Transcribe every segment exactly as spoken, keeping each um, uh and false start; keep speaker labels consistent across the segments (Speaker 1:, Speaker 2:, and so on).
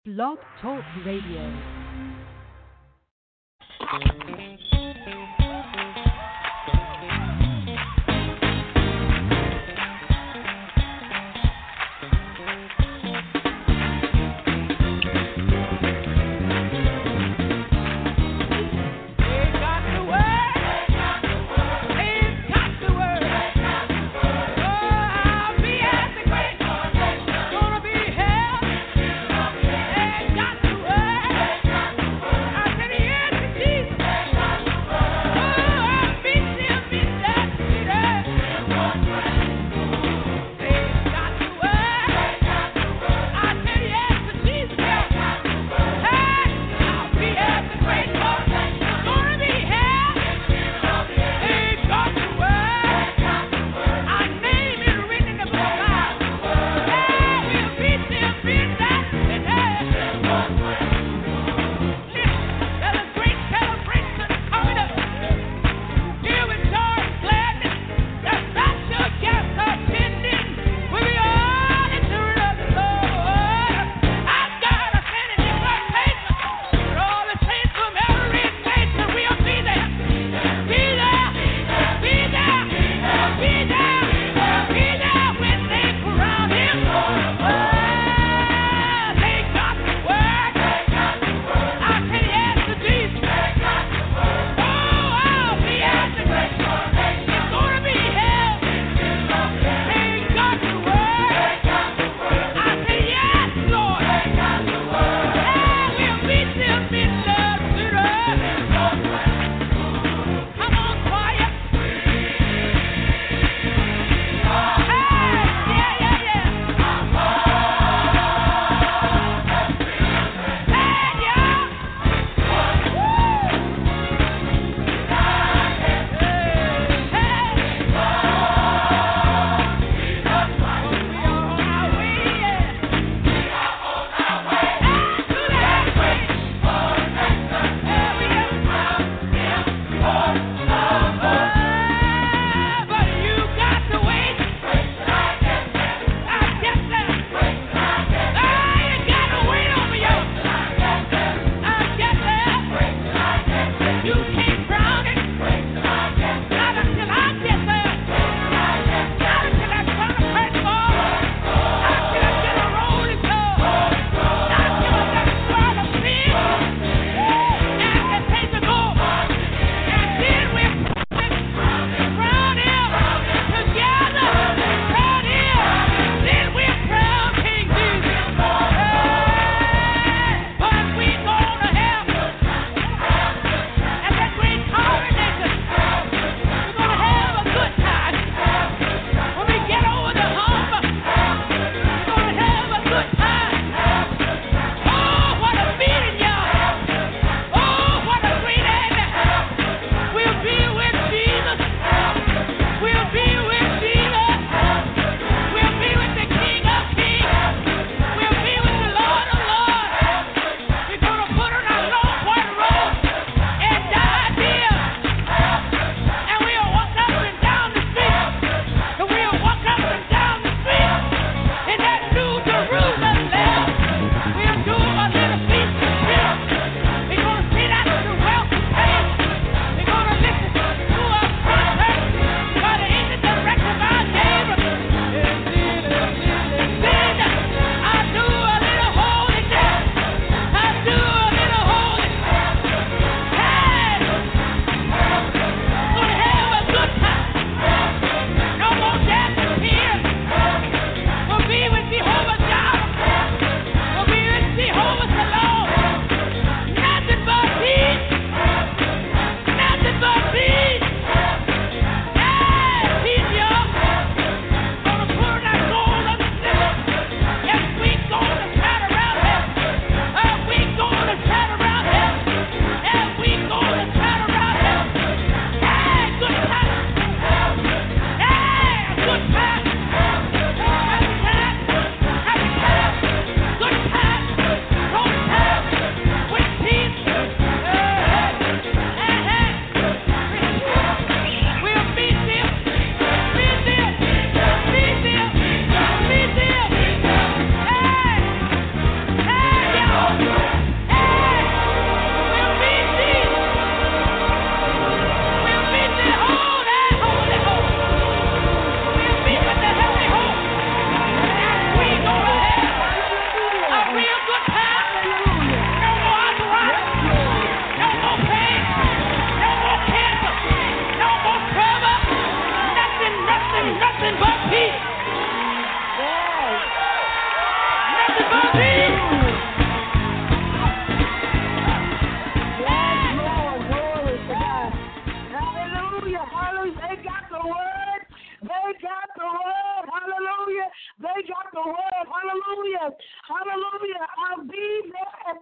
Speaker 1: Blog Talk Radio.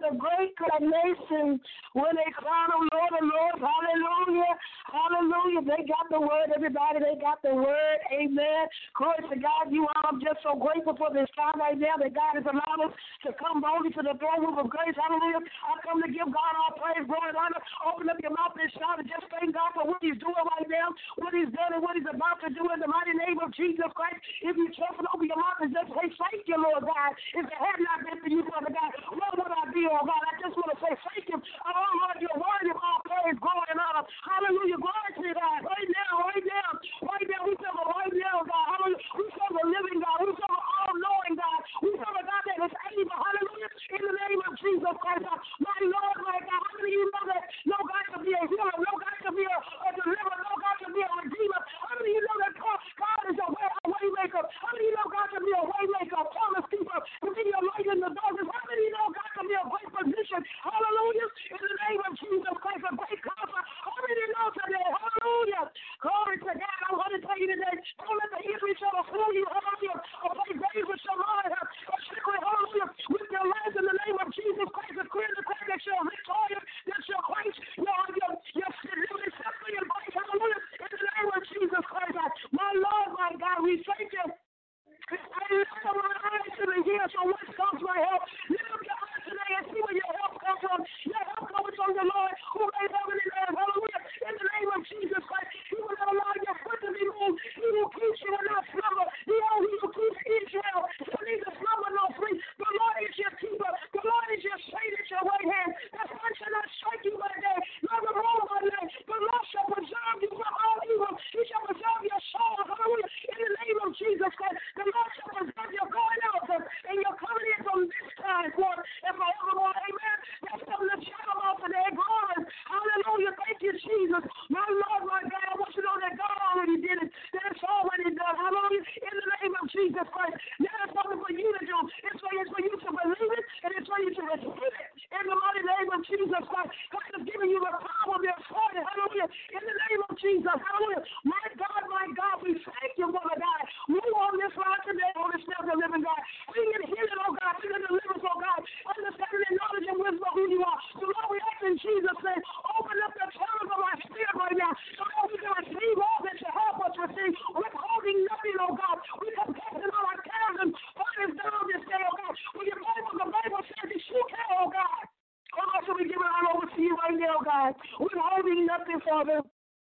Speaker 2: a great nation when they cry on Lord and Lord. Hallelujah. Hallelujah. They got the word, everybody. They got the word. Amen. Glory to God. You all, I'm just so grateful for this time right now that God has allowed us to come boldly to the throne room of grace. Hallelujah. I come to give God all praise, glory, and honor. Open up your mouth and shout and just thank God for what he's doing right now, what he's done and what he's about to do in the mighty name of Jesus Christ. If you trust and open your mouth and just say thank you, Lord God. If it had not been for you, Father God, where would I be, oh God? I just want to say thank you. Oh Lord, you're worthy of all praise, glory, and honor. Hallelujah. Glory to God. Right now, right now, right now, we serve a right now, God. Hallelujah. We serve a living God. We serve an all-knowing God. We serve a God that is able. Hallelujah. In the name of Jesus Christ. My Lord, my God. How many of you know that no God can be a healer, no God can be a, a deliverer, no God can be a redeemer? How many of you know that God, God is a way, a way maker? How many of you know God can be a way maker, a promise keeper, to be a light in the darkness? How many of you know God can be a great physician? Hallelujah. In the name of Jesus Christ, a great counselor. How many of you know today? Hallelujah. Glory to God. I want to tell you today, don't let the enemy try to fool you. Hallelujah. Or play games with your mind. Or secret, hallelujah, with your lives in the name of Jesus Christ. The clear the clear that you're victorious, that you're Christ, you're, you're, you're living simply in Christ. Hallelujah. In the name of Jesus Christ. My Lord, my God, we thank you. I lift up my eyes to the hills from whence comes my help. Lift up your eyes today and see where your help comes from. Your help comes from the Lord who made heaven and earth. Hallelujah. In the name of Jesus Christ, he will not allow your foot to be moved. He will keep you and not slumber. He will keep Israel. He neither slumber nor sleep. The Lord is your keeper. The Lord is your shade at your right hand. The sun shall not strike you by day, nor the moon by night. The Lord shall preserve you from all evil. He shall preserve your soul. Hallelujah. In the name of Jesus Christ, the Lord shall preserve your going out and your coming in from this time forth and forevermore. Amen. That's something to shout about today. Glory. Hallelujah. Thank you, Jesus. My Lord, my God, I want you to know that God already did it. That it's already done. Hallelujah. In the name of Jesus Christ. Now it's something for you to do. It's for, it's for you to believe it and it's for you to receive it. In the mighty name of Jesus Christ. God has given you the power of the authority. Hallelujah. In the name of Jesus. Hallelujah. My God, my God, we thank you, Father God. Move on this line today, Holy Spirit of the living God. We need healing, oh God. We need deliverance, oh God. Understanding and knowledge and wisdom of who you are. So Lord, we ask in Jesus' name, open up the channels of our spirit right now so that we can receive all that you help us receive. Withholding nothing, oh God. We come casting all our cares and burdens down this day, oh God. We give Bible, the Bible says that you can, oh God. Oh God, so we give it all over to you right now, God. Withholding nothing, Father.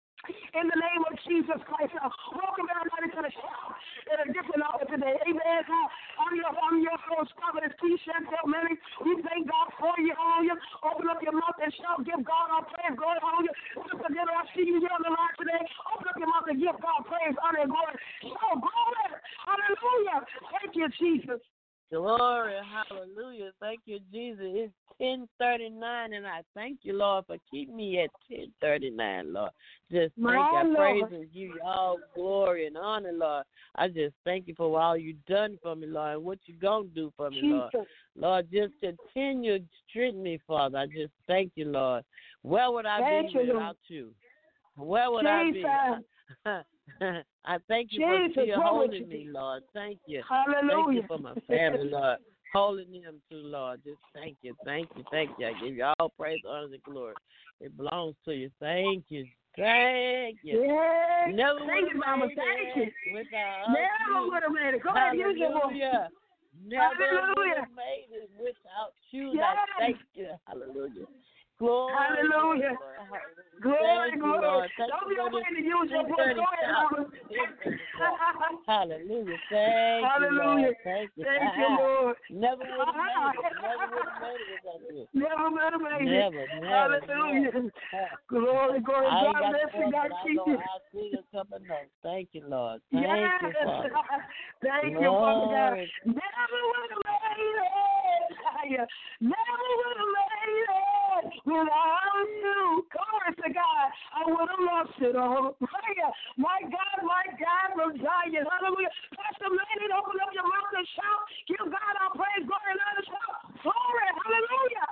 Speaker 2: In the name of Jesus Christ, uh, welcome everybody to the show in a different hour today. Amen. Uh, I'm your, I'm your host, Prophet T. Chantel Manning. We thank God for you. Hallelujah. Open up your mouth and shout. Give God our praise. Glory. Hallelujah. Sister Deborah, I see you here on the line today. Open up your mouth and give God praise, honor, and glory. Shout glory. Hallelujah. Thank you, Jesus.
Speaker 3: Glory, hallelujah. Thank you, Jesus. It's ten thirty-nine, and I thank you, Lord, for keeping me at ten thirty-nine, Lord. Just thank
Speaker 2: My
Speaker 3: you. I praise
Speaker 2: Lord.
Speaker 3: and give you all glory and honor, Lord. I just thank you for all you've done for me, Lord, and what you're going to do for me, Lord.
Speaker 2: Jesus.
Speaker 3: Lord, just continue to strengthen me, Father. I just thank you, Lord. Where would I
Speaker 2: Thank
Speaker 3: be
Speaker 2: you,
Speaker 3: without
Speaker 2: Lord.
Speaker 3: you? Where would
Speaker 2: Jesus.
Speaker 3: I be? I thank you
Speaker 2: Jesus,
Speaker 3: for still
Speaker 2: what would
Speaker 3: holding
Speaker 2: you
Speaker 3: me,
Speaker 2: do?
Speaker 3: Lord. Thank you.
Speaker 2: Hallelujah.
Speaker 3: Thank you for my family, Lord. Holding them too, Lord. Just thank you, thank you, thank you. I give you all praise, honor, and glory. It belongs to you. Thank you. Thank you.
Speaker 2: Yeah.
Speaker 3: Never
Speaker 2: Thank you, Mama.
Speaker 3: made
Speaker 2: Thank
Speaker 3: it
Speaker 2: you.
Speaker 3: without
Speaker 2: Never
Speaker 3: you.
Speaker 2: would have made it. Go ahead, use your voice.
Speaker 3: Hallelujah. Never would
Speaker 2: Hallelujah.
Speaker 3: have made it without you.
Speaker 2: Yes.
Speaker 3: I thank you. Hallelujah. Glory.
Speaker 2: Hallelujah. Glory,
Speaker 3: Thank
Speaker 2: glory.
Speaker 3: you, Lord. Thank
Speaker 2: Don't
Speaker 3: you
Speaker 2: be
Speaker 3: for
Speaker 2: afraid
Speaker 3: this
Speaker 2: to use your voice. Go ahead, Mama.
Speaker 3: Hallelujah. Thank
Speaker 2: Hallelujah.
Speaker 3: you, Lord. Thank you.
Speaker 2: Thank you, Lord.
Speaker 3: Never would have made it. Never would have made it without you.
Speaker 2: Never would have made
Speaker 3: Never,
Speaker 2: it.
Speaker 3: never,
Speaker 2: Hallelujah.
Speaker 3: never.
Speaker 2: Glory, glory.
Speaker 3: I ain't
Speaker 2: God
Speaker 3: got
Speaker 2: bless
Speaker 3: the
Speaker 2: you.
Speaker 3: voice,
Speaker 2: God
Speaker 3: but I
Speaker 2: keep
Speaker 3: know
Speaker 2: you.
Speaker 3: I'll sing a couple notes. Thank you, Lord. Thank
Speaker 2: Yes.
Speaker 3: you, Father.
Speaker 2: Thank you, Father God.
Speaker 3: Lord.
Speaker 2: Never would have made it. Never would have made it without you. Glory to God. I would have lost it all. My God, my God, from Zion. Hallelujah. Pastor Manning, open up your mouth and shout. Give God our praise, glory, and honor. Shout. Glory. Hallelujah.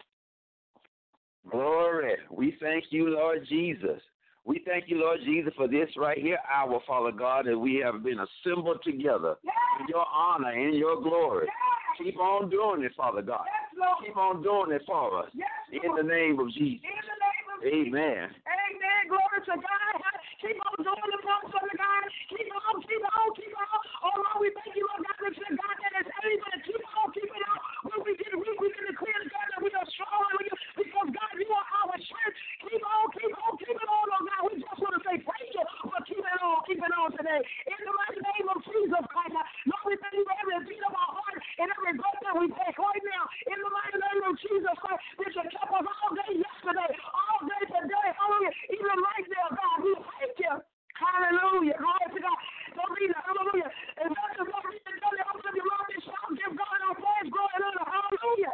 Speaker 4: Glory. We thank you, Lord Jesus. We thank you, Lord Jesus, for this right here, our Father God, that we have been assembled together
Speaker 2: Yes.
Speaker 4: in your honor and your glory.
Speaker 2: Yes.
Speaker 4: Keep on doing it, Father God.
Speaker 2: Yes, Lord.
Speaker 4: Keep on doing it for us.
Speaker 2: Yes,
Speaker 4: in
Speaker 2: Lord.
Speaker 4: the name of Jesus.
Speaker 2: In the name of
Speaker 4: Amen.
Speaker 2: Jesus. Amen. Glory to God. Keep on doing it for us, Lord God. Keep on, keep on, keep on. Oh, Lord, we thank you, Lord God, that you're God that is able to keep on, keep it on. When we get weak, we can declare to God that we are strong because, God, you are our strength. Keep on, keep on, keep it on, Lord God. We just want to say thank you for keeping on, keeping on today. In the mighty name of Jesus Christ, Lord, we thank you for every beat of our heart and every breath that we take right now. In the mighty name of Jesus Christ, that you kept us all day yesterday, all day today, hallelujah. Even right now, God, we thank you. Hallelujah. Glory to God. Don't be hallelujah. And that's the Lord, we can tell you, open up your mouth and shout, give God our praise, glory and honor. Hallelujah.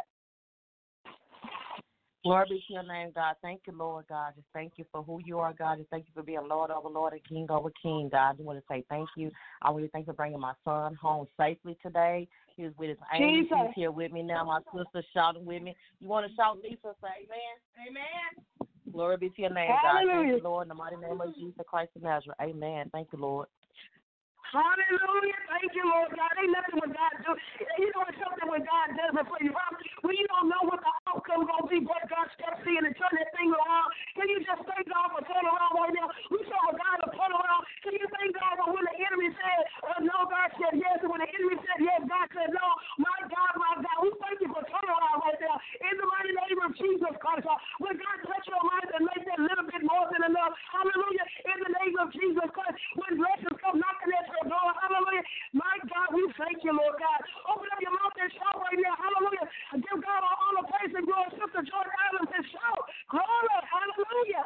Speaker 3: Glory be to your name, God. Thank you, Lord God. Just thank you for who you are, God. Just thank you for being Lord over Lord and King over King, God. I just want to say thank you. I want to thank you for bringing my son home safely today. He was with his angels. He's here with me now. My sister shouting with me. You want to shout, Lisa? Say amen. Amen. Glory be to your name, God. Thank you, Lord, in the mighty name of Jesus Christ of Nazareth. Amen. Thank you, Lord.
Speaker 2: Hallelujah. Thank you, Lord God. Ain't nothing when God do. You know, it's something when God does it for you. When you don't know what the outcome going to be, but God steps in and turn that thing around. Can you just thank God for turning around right now? We saw God to turn around. Can you thank God for when the enemy said, uh, no, God said yes, and when the enemy said yes, God said no. My God, my God, we thank you for turning around right now. In the mighty name of Jesus Christ, uh, when God touch your life and make that little bit more than enough. Hallelujah. In the name of Jesus Christ, when blessings come knocking at your door, hallelujah. My God, we thank you, Lord God. Open up your mouth and shout right now, hallelujah. And give God all honor, praise, and glory. Sister Jordan Adams and shout, glory, hallelujah.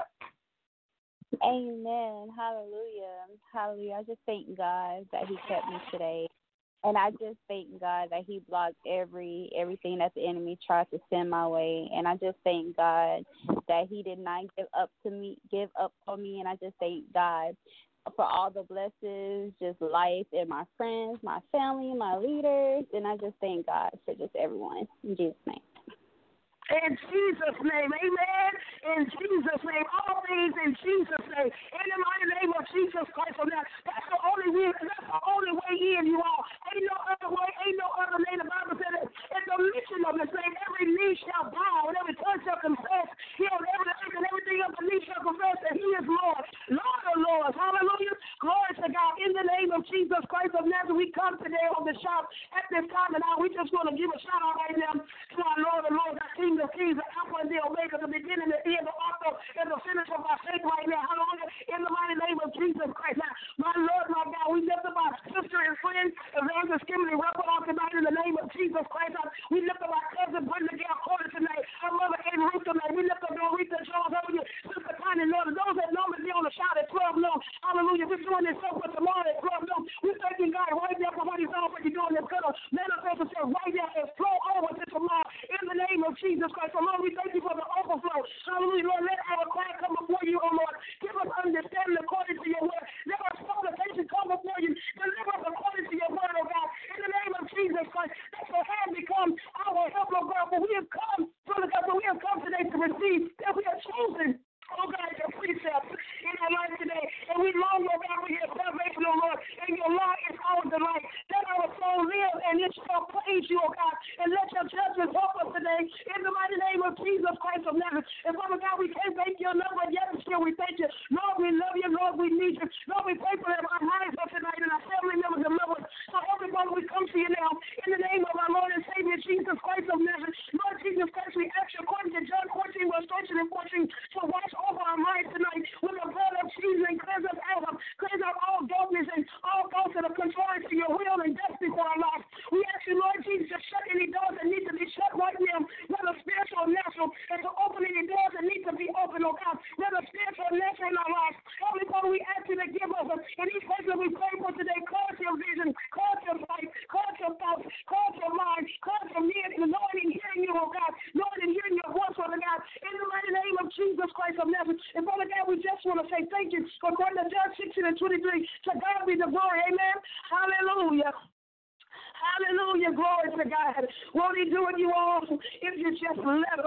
Speaker 5: Amen. Hallelujah. Hallelujah. I just thank God that he kept me today. And I just thank God that he blocked every everything that the enemy tried to send my way. And I just thank God that he did not give up to me, give up on me. And I just thank God for all the blessings, just life and my friends, my family, my leaders. And I just thank God for just everyone. In Jesus' name.
Speaker 2: In Jesus' name, amen. In Jesus' name, all things in Jesus' name. In the mighty name of Jesus Christ of Nazareth. That's the only way. That's the only way in, you all. Ain't no other way. Ain't no other name. The Bible said it. At the mention of His name, every knee shall bow and every tongue shall confess. He on every earth and everything of the knee shall confess that He is Lord, Lord of Lords. Hallelujah. Glory to God. In the name of Jesus Christ of Nazareth, we come today on the shout at this time, and now we just want to give a shout out right now to our Lord and Lord, our King of Kings, the Alpha and the Omega, the beginning and the end, the author and the finisher of our faith right now. Hallelujah. In the mighty name of Jesus Christ. Now, my Lord, my God, we lift up our sister and friend, Evangelist Kimberly Russell, on tonight in the name of Jesus Christ. We lift up our cousin Brenda Gale Porter tonight, our mother Ann Ruth tonight. We lift up Dorita Jones, hallelujah, Sister Connie Lord, and those that normally be on the shout at twelve noon. Hallelujah. We're doing this so for tomorrow at twelve noon. We're thanking God right now for what He's done, what He's doing. It's going to manifest itself right now and flow over to tomorrow in the name of Jesus Christ. So, Lord, we thank you for the overflow. Hallelujah, Lord. Let our cry come before you, oh Lord. Give us understanding according to your word. Let our supplication come before you. Deliver us according to your word, oh God. In the name of Jesus Christ, let your hand become our help, oh God. For we have come, Father God, for we have come today to receive that we are chosen. Oh God, your precepts in our life today. And we long, oh God, for your salvation, oh Lord. And your law is our delight. Let our soul live and it shall praise you, oh God. And let your judgment help us today in the mighty name of Jesus Christ of Nazareth. And Father God, we can't thank you enough, but yet still we thank you. Lord, we love you. Lord, we need you. Lord, we pray for them, our lives up tonight and our family members and loved ones. So everybody, we come to you now in the name of our Lord and Savior Jesus Christ of Nazareth. Lord Jesus Christ, we ask you according to John fourteen, verse thirteen and fourteen, to watch over our minds tonight with the blood of Jesus and cleanse us out of, cleanse out all darkness and all thoughts that are contrary to your will and destiny for our lives. We ask you, Lord Jesus, to shut any doors that need to be shut right now, whether spiritual or natural, and to open any doors that need to be open, oh God, whether spiritual or natural in our lives. Holy Father, we ask you to give us, and each person we pray for today, clarity of vision, clarity of sight, clarity of thoughts, clarity of mind, clarity of knowing and hearing you, oh God, knowing and hearing your voice, Father God, in the mighty name of Jesus Christ of Nazareth. And Father God, we just want to say thank you according to John sixteen and twenty-three. To God be the glory. Amen. Hallelujah. Hallelujah. Glory to God. Won't He do it, you all, if you just let Him?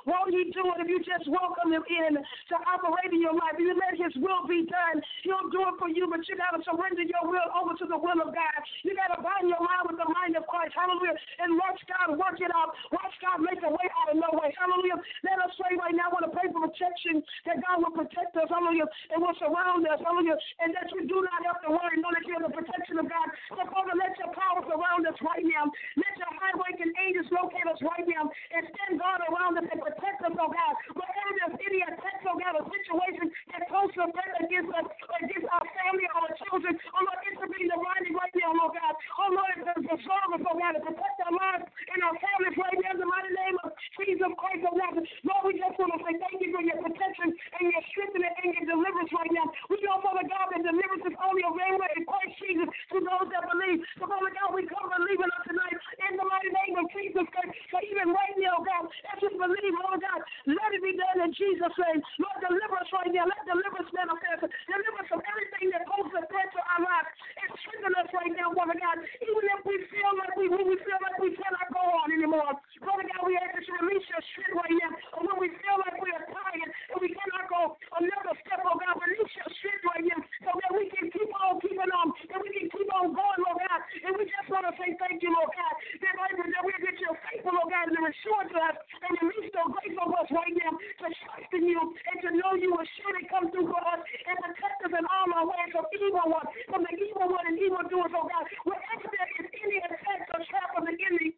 Speaker 2: Won't he do it if you just welcome him in to operate in your life? If you let his will be done, he'll do it for you, but you got to surrender your will over to the will of God. You got to bind your mind with the mind of Christ. Hallelujah. And watch God work it out. Watch God make a way out of no way. Hallelujah. Let us pray right now. I want to pray for protection, that God will protect us. Hallelujah. And will surround us. Hallelujah. And that you do not have to worry, know that you have the protection of God. So, Father, let your power surround us right now. Let your highways angels locate us right now and stand guard around us and protect us, oh God. Whatever there's any attacks, oh God, or situation that poses a threat against us, against our family, our children, oh Lord, intervene the binding right now, oh God. Oh Lord, preserve us, oh God, and protect our lives and our families right now in the mighty name of Jesus Christ of Nazareth. Lord, we just want to say thank you for your protection and your strength and your deliverance right now. We know, Father God, that deliverance is only available in Christ Jesus to those that believe. So, Father God, we come believing us tonight in the mighty name of Jesus Christ. So even right now, God, as we believe, Lord God, let it be done in Jesus' name. Lord, deliver us right now. Let deliverance manifest. Deliver us from everything that poses a threat to our lives. And strengthen us right now, Father God. Even if we feel like we, when we feel like we cannot go on anymore. Father God, we ask that you release your strength right now. And when we feel like we are tired and we cannot go another step, oh God, release your strength right now so that we can keep on keeping on, and we can keep on going, Lord God. And we just want to say thank you, Lord God, that, that we'll get your faithful, Lord God, and restore to us and release your grace over us right now to trust in you and to know you will surely come through for us and protect us in all our ways from evil one, from the evil one and evil doers, oh God. Wherever there is any attack or trap of the enemy,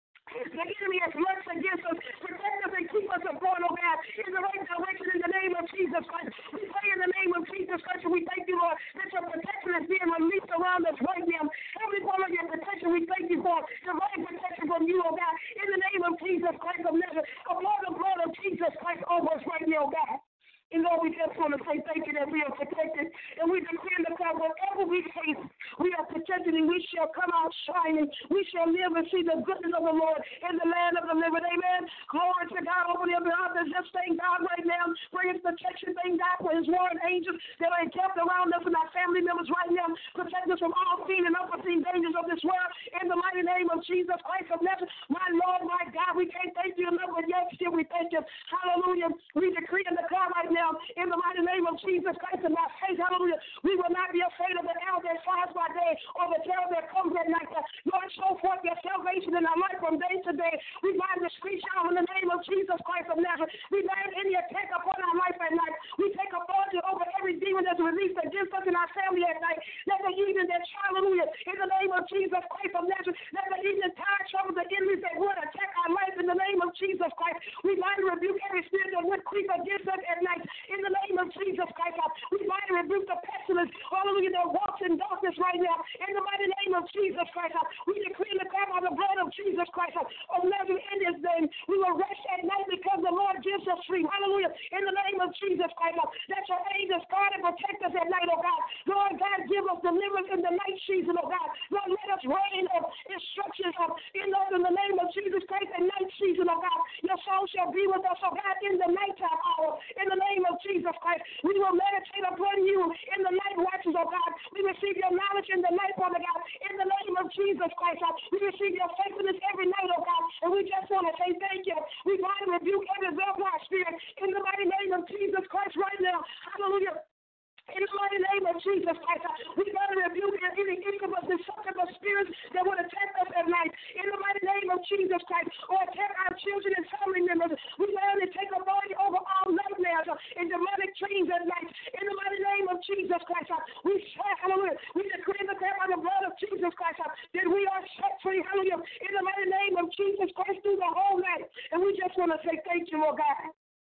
Speaker 2: the enemy has lurched against us. Protect us and keep us from going, oh God, in the right direction in the name of Jesus Christ. We pray in the name of Jesus Christ, and we thank you, Lord, that your protection is being released around us right now. Every form of your protection, we thank you for divine protection from you, oh God, in the name of Jesus Christ of Nazareth. Apply the blood of Jesus Christ over us right now, oh God. And Lord, we just want to say thank you that we are protected. And we decree and declare whatever we face, we are protected and we shall come out shining. We shall live and see the goodness of the Lord in the land of the living. Amen. Glory to God. Open your mouth and just thank God right now for his protection. Thank God for his warring angels that are kept around us and our family members right now. Protect us from all seen and unforeseen dangers of this world in the mighty name of Jesus Christ of Nazareth. My Lord, my God, we can't thank you enough, but yet still we thank you. Hallelujah. We decree and declare right now, in the mighty name of Jesus Christ and by faith, hallelujah, we will not be afraid of the arrow that flies by day or the terror that comes at night. Lord, show forth your salvation in our life from day to day. We bind the screech out in the name of Jesus Christ of Nazareth. We bind any attack upon our life at night. We take authority over every demon that's released against us and our family at night. Let the evening that, hallelujah, in the name of Jesus Christ of Nazareth, let the evening tide trouble the enemies that would attack our life in the name of Jesus Christ. We bind and rebuke every spirit that would creep against us at night. In the name of Jesus Christ, we bind and rebuke the pestilence, hallelujah, that walks in darkness right now. In the mighty name of Jesus Christ, we decree and declare by the blood of Jesus Christ of Nazareth in his name. We will rest at night because the Lord gives us sleep. Hallelujah. In the name of Jesus Christ, that your angels guard and protect us at night, oh God. Lord God, give us deliverance in the night season, oh God. Lord, let us reign of instructions of in us in the name of Jesus Christ in night season, oh God. Your soul shall be with us, oh God, in the nighttime hour. In the name of Jesus Christ, we will meditate upon you in the night watches, oh God. We receive your knowledge in the night, Father God. In the name of Jesus Christ, oh, we receive your faithfulness every night, oh God. And we just want to say thank you. We bind and rebuke every vampire spirit in the mighty name of Jesus Christ right now. Hallelujah. In the mighty name of Jesus Christ, we got to rebuke any incubus and succubus spirits that would attack us at night. In the mighty name of Jesus Christ, or attack our children and family members. We learn to take authority over all nightmares and demonic dreams at night. In the mighty name of Jesus Christ, we say, hallelujah, we decree and declare by the blood of Jesus Christ that we are set free, hallelujah, in the mighty name of Jesus Christ through the whole night. And we just want to say thank you, Lord God.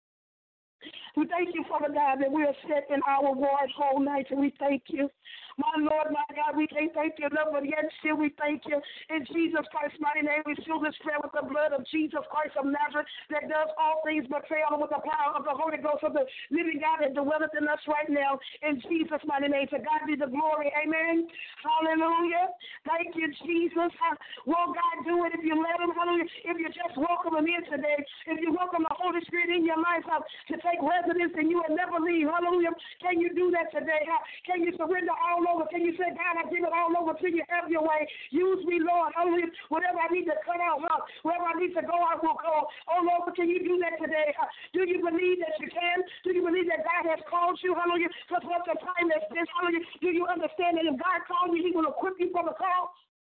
Speaker 2: We thank you, Father God, that we are set in our ward whole night, and we thank you. My Lord, my God, we can't thank you enough, but yet still we thank you. In Jesus Christ's mighty name, we seal this prayer with the blood of Jesus Christ of Nazareth that does all things but fail, with the power of the Holy Ghost of the living God that dwelleth in us right now. In Jesus' mighty name, to God be the glory. Amen. Hallelujah. Thank you, Jesus. Will God do it if you let him? Hallelujah. If you just welcome him in today, if you welcome the Holy Spirit in your life to take residence and you will never leave. Hallelujah. Can you do that today? Can you surrender all all over. Can you say, God, I give it all over to you. Have your way. Use me, Lord. Hallelujah. Whatever I need to cut out, huh? Wherever I need to go, I will go. Oh, Lord, can you do that today? Huh? Do you believe that you can? Do you believe that God has called you? Hallelujah. For such a time as this. Hallelujah. Do you understand that if God called you, he will equip you for the call?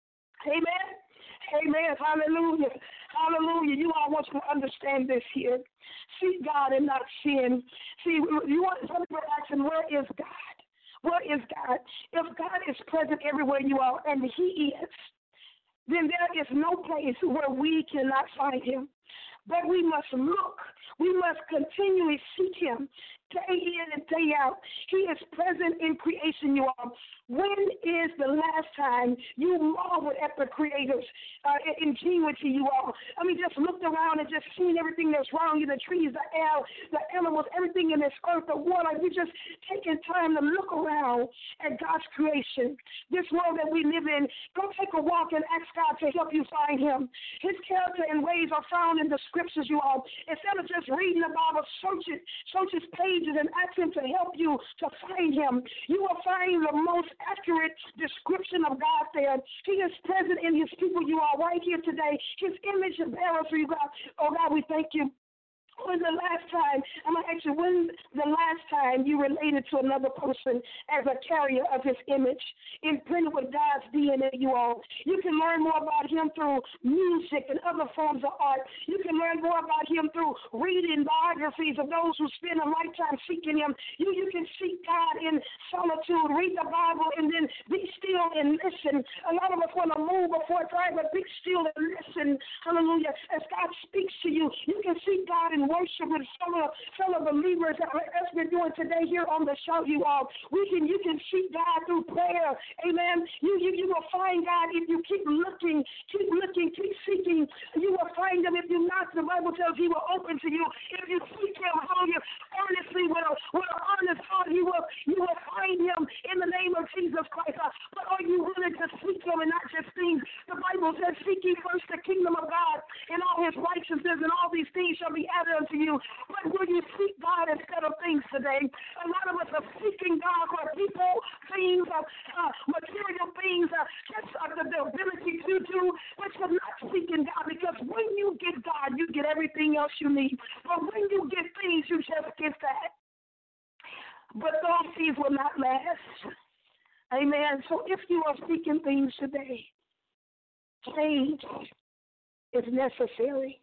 Speaker 2: Amen. Amen. Hallelujah. Hallelujah. You all want to understand this here. Seek God and not sin. See, you want some people asking, where is God? Where is God? If God is present everywhere you are, and he is, then there is no place where we cannot find him. But we must look. We must continually seek him day in and day out. He is present in creation, you all. When is the last time you marveled at the Creator's uh, ingenuity, you all? I mean, just looked around and just seen everything that's wrong in the trees, the air, the animals, everything in this earth, the water. You just taking time to look around at God's creation, this world that we live in. Go take a walk and ask God to help you find him. His character and ways are found in the scriptures, you all. Instead of just reading the Bible, search it, search his pages and ask him to help you to find him. You will find the most accurate description of God there. He is present in his people. You are right here today. His image is bearer for you, God. Oh, God, we thank you. When the last time, I'm going to ask you, when the last time you related to another person as a carrier of his image, imprinted with God's D N A, you all? You can learn more about him through music and other forms of art. You can learn more about him through reading biographies of those who spend a lifetime seeking him. You, you can seek God in solitude, read the Bible, and then be still and listen. A lot of us want to move before time, but be still and listen. Hallelujah. As God speaks to you, you can seek God in worship with fellow fellow believers as we're doing today here on the show, you all. We can you can seek God through prayer. Amen. You you, you will find God if you keep looking, keep looking, keep seeking. You will find him if you knock. The Bible tells he will open to you. If you seek him, hallelujah, earnestly with a with an honest heart, you will you will find him in the name of Jesus Christ. Uh, but are you willing to seek him and not just things? The Bible says, seek ye first the kingdom of God and all his righteousness, and all these things shall be added unto you. But will you seek God instead of things today? A lot of us are seeking God for people, things, uh, uh, material things, uh, just uh, the, the ability to do, but you're not seeking God, because when you get God, you get everything else you need. But when you get things, you just get that. But those things will not last. Amen. So if you are seeking things today, change is necessary.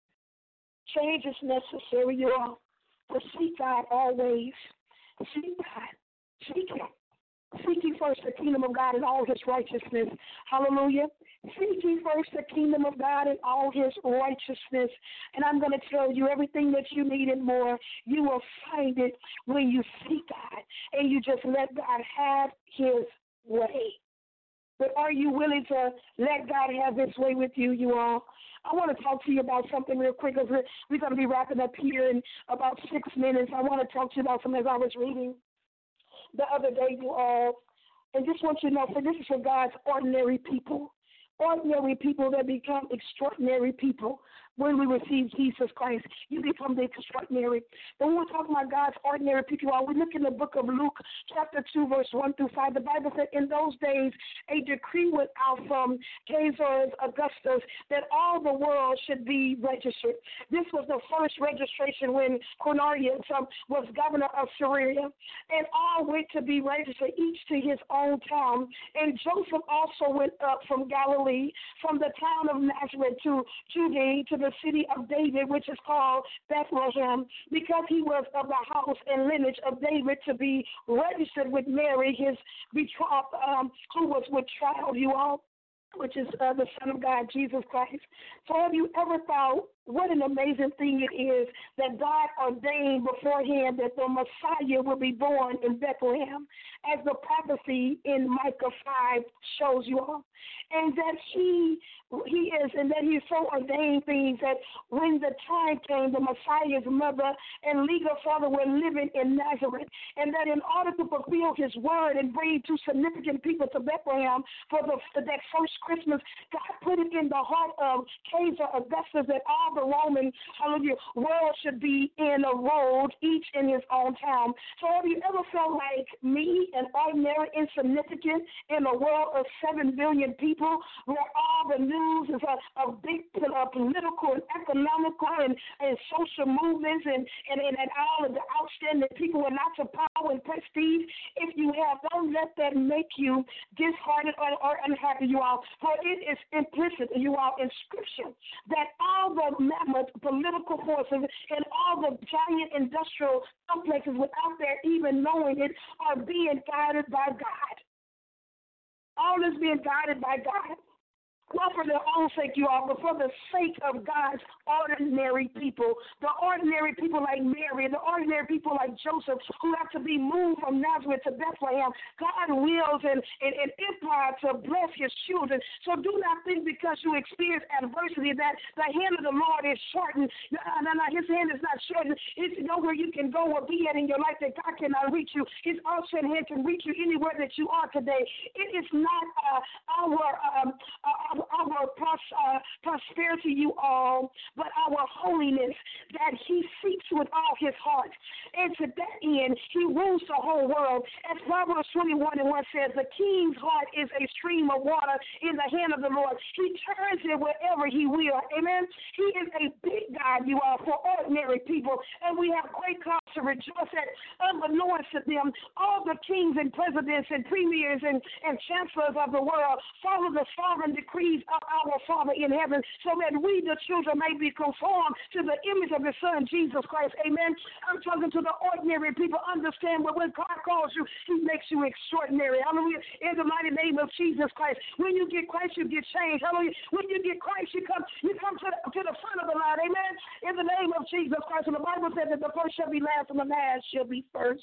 Speaker 2: Change is necessary, you all, to seek God always. Seek God. Seek him. Seeking first the kingdom of God and all his righteousness. Hallelujah. Seeking first the kingdom of God and all his righteousness. And I'm going to tell you, everything that you need and more, you will find it when you seek God and you just let God have his way. But are you willing to let God have his way with you, you all? I want to talk to you about something real quick, because we're, we're going to be wrapping up here in about six minutes. I want to talk to you about something as I was reading the other day, you all. And just want you to know, for this is for God's ordinary people. Ordinary people that become extraordinary people. When we receive Jesus Christ, you become the extraordinary. But when we're talking about God's ordinary people, we look in the book of Luke, chapter two, verse one through five. The Bible said, in those days, a decree went out from Caesar Augustus that all the world should be registered. This was the first registration when Quirinius um, was governor of Syria, and all went to be registered, each to his own town. And Joseph also went up from Galilee, from the town of Nazareth to Judea, to the the city of David, which is called Bethlehem, because he was of the house and lineage of David, to be registered with Mary, his betrothed, um, who was with child, you all, which is uh, the Son of God, Jesus Christ. So have you ever thought what an amazing thing it is that God ordained beforehand that the Messiah will be born in Bethlehem, as the prophecy in Micah five shows you all, and that he he is, and that he so ordained things that when the time came, the Messiah's mother and legal father were living in Nazareth, and that in order to fulfill his word and bring two significant people to Bethlehem for, the, for that first Christmas, God put it in the heart of Caesar Augustus that all the Roman, hallelujah, world should be enrolled, each in his own town. So have you ever felt like me, an ordinary, insignificant in a world of seven billion people, where all the news is of, of big uh, political and economical and, and social movements and, and, and, and all of the outstanding people with lots of power and prestige? If you have, don't let that make you disheartened or, or unhappy, you all. For it is implicit, you all, in Scripture that all the mammoth political forces and all the giant industrial complexes, without their even knowing it, are being guided by God. All is being guided by God. Not for their own sake, you all, but for the sake of God's ordinary people, the ordinary people like Mary, the ordinary people like Joseph, who have to be moved from Nazareth to Bethlehem. God wills and, and, and empire to bless his children. So do not think because you experience adversity that the hand of the Lord is shortened. No, no, no, his hand is not shortened. It's nowhere you can go or be at in your life that God cannot reach you. His outstretched hand can reach you anywhere that you are today. It is not uh, our um, uh, our pros- uh, prosperity, you all, but our holiness that he seeks with all his heart. And to that end, he rules the whole world. As Proverbs twenty-one and one says, the king's heart is a stream of water in the hand of the Lord. He turns it wherever he will. Amen. He is a big God, you all, for ordinary people. And we have great cause to rejoice at, unbeknownst to them, all the kings and presidents and premiers and, and chancellors of the world follow the sovereign decrees of our Father in heaven, so that we, the children, may be conformed to the image of his Son, Jesus Christ. Amen. I'm talking to the ordinary people. Understand, but when God calls you, he makes you extraordinary. Hallelujah. In the mighty name of Jesus Christ. When you get Christ, you get changed. Hallelujah. When you get Christ, you come you come to the, to the front of the line. Amen. In the name of Jesus Christ. And the Bible says that the first shall be last and the last shall be first.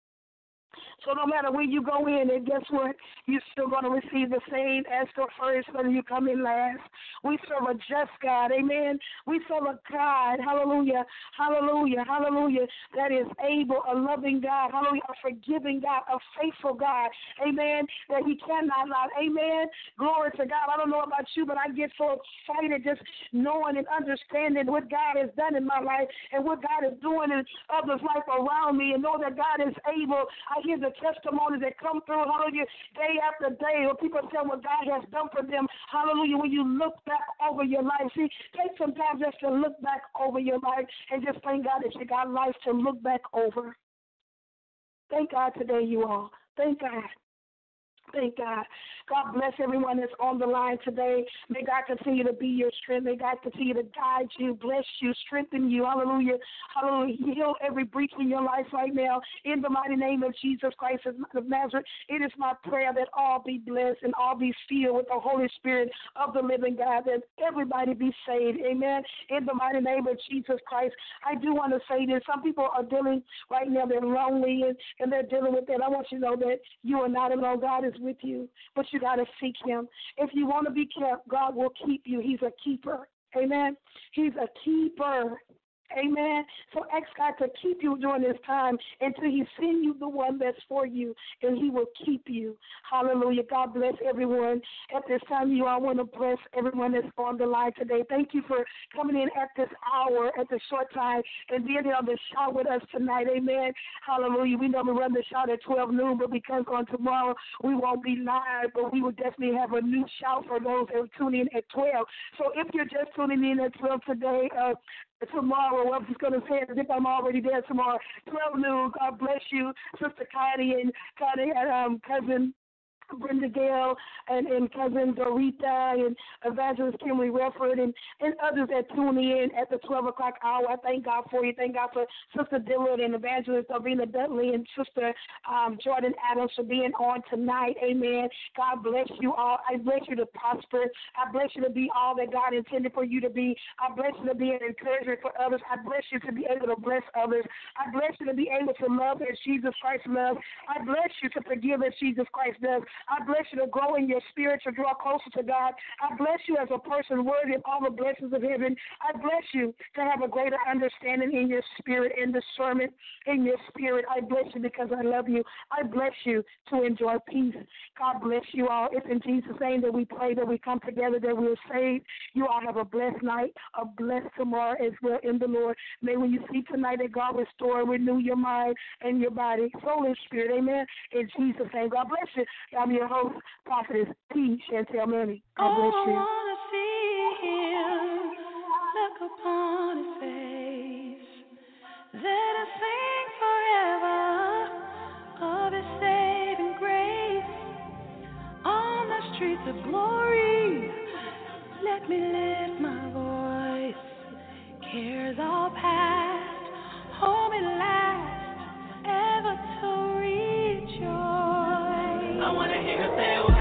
Speaker 2: So no matter where you go in, and guess what? You're still going to receive the same as the first, whether you come in last. We serve a just God, amen. We serve a God, hallelujah, hallelujah, hallelujah, that is able, a loving God, hallelujah, a forgiving God, a faithful God, amen, that he cannot lie, amen. Glory to God. I don't know about you, but I get so excited just knowing and understanding what God has done in my life and what God is doing in others' life around me, and know that God is able. I hear the testimonies that come through, hallelujah, day after day, where people tell what God has done for them, hallelujah, when you look back over your life. See, take some time just to look back over your life and just thank God that you got life to look back over. Thank God today, you all. Thank God. Thank God. God bless everyone that's on the line today. May God continue to be your strength. May God continue to guide you, bless you, strengthen you. Hallelujah. Hallelujah. Heal every breach in your life right now. In the mighty name of Jesus Christ of Nazareth, it is my prayer that all be blessed and all be filled with the Holy Spirit of the living God, that everybody be saved. Amen. In the mighty name of Jesus Christ, I do want to say this. Some people are dealing right now, they're lonely and, and they're dealing with that. I want you to know that you are not alone. God is with you, but you got to seek him. If you want to be kept, God will keep you. He's a keeper. Amen. He's a keeper. Amen. So ask God to keep you during this time until he send you the one that's for you, and he will keep you. Hallelujah. God bless everyone. At this time, you all want to bless everyone that's on the line today. Thank you for coming in at this hour, at this short time, and being on the shout with us tonight. Amen. Hallelujah. We know we run the shout at twelve noon, but because on tomorrow we won't be live, but we will definitely have a new shout for those that tune in at twelve. So if you're just tuning in at twelve today, uh, tomorrow, I'm just going to say it as if I'm already there tomorrow, twelve noon. God bless you, Sister Connie and Connie and um, cousin Brenda Gale and, and cousin Dorita and Evangelist Kimberly Redford and, and others that tune in at the twelve o'clock hour. I thank God for you. Thank God for Sister Dillard and Evangelist Davina Dudley and Sister um, Jordan Adams for being on tonight. Amen. God bless you all. I bless you to prosper. I bless you to be all that God intended for you to be. I bless you to be an encouragement for others. I bless you to be able to bless others. I bless you to be able to love as Jesus Christ loves. I bless you to forgive as Jesus Christ does. I bless you to grow in your spirit, to draw closer to God. I bless you as a person worthy of all the blessings of heaven. I bless you to have a greater understanding in your spirit and discernment in your spirit. I bless you because I love you. I bless you to enjoy peace. God bless you all. It's in Jesus' name that we pray, that we come together, that we're saved. You all have a blessed night, a blessed tomorrow as well in the Lord. May when you sleep tonight that God restore and renew your mind and your body, soul and spirit. Amen. In Jesus' name. God bless you. I'm your host, Prophetess T. Chantel Manny. God bless you.
Speaker 6: I want to see him look upon his face. Let us sing forever of his saving grace. On the streets of glory, let me lift my voice. Cares all past, home at last, ever to rejoice. I want to hear you say, well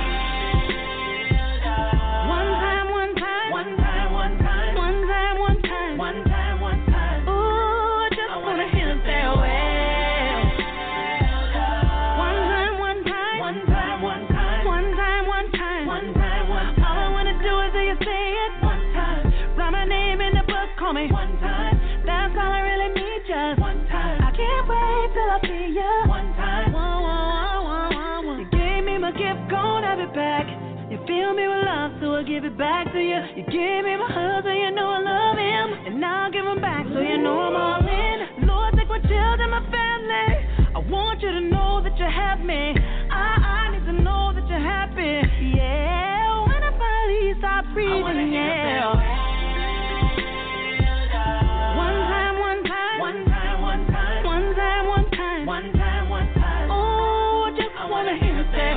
Speaker 6: done. One time, one time, one time, one time, one time, one time, one time, one time. Ooh, I just want to hear you say, well done. One time, one time, one time, one time, one time, one time, one time, one time. All I want to do is hear you say it one time. Write my name in the book, call me one time. That's all I really need, just one time. I can't wait till I see you one time. Whoa, whoa, whoa, whoa, whoa, whoa. You gave me my gift, gon' have it back. You fill me with love, so I give it back to you. You gave me my husband, you know I love him, and now I'll give him back, so you know I'm all in. Lord, take my children, my family. I want you to know that you have me. I, I need to know that you're happy. Yeah, when I finally stop breathing, yeah. One time, one time. Oh, I just I wanna hear you say,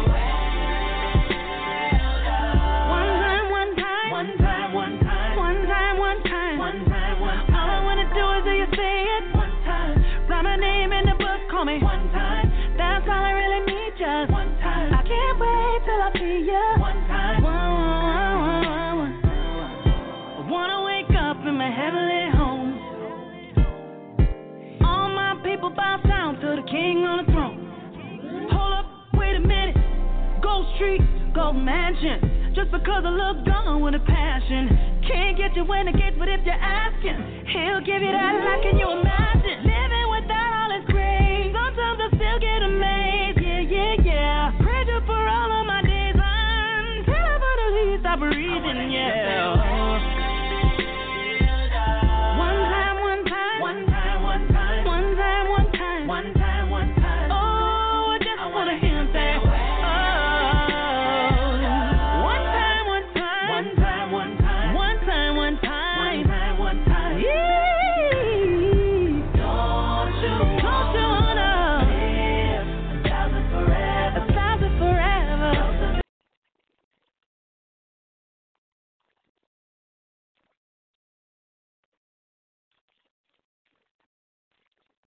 Speaker 6: well done. One time, one time. One time, one time. One time, one time. One time, one time. All I wanna do is hear you say it one time. Write my name in the book, call me one time. That's all I really need, just one time. I can't wait till I see you one time. One, one, one, one, one. I wanna wake up in my heavenly home. All my people bow down to the King on the throne. Hold up, wait a minute. Gold Street, Gold Mansion. Just because I look gone with a passion. Can't get you when I get, but if you're asking, he'll give you that like, can you imagine?